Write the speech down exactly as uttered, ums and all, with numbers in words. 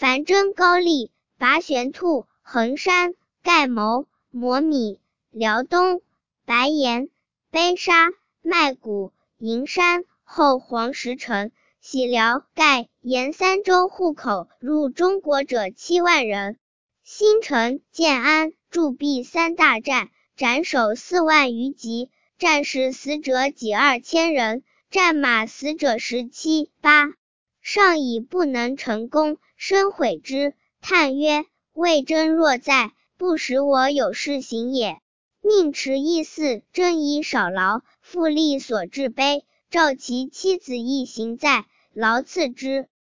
樊真高丽，拔玄兔，衡山，盖牟，摩米，辽东，白岩，卑沙，麦谷，营山，后黄石城，喜辽、盖、延三州户口入中国者七万人。新城、建安、筑壁三大战，斩首四万余级，战士死者几二千人，战马死者十七八。上以不能成功，深悔之，叹曰：魏征若在，不使我有事行也。命持义祀，征夷少劳，复力所至卑，召其妻子亦行在，劳赐之。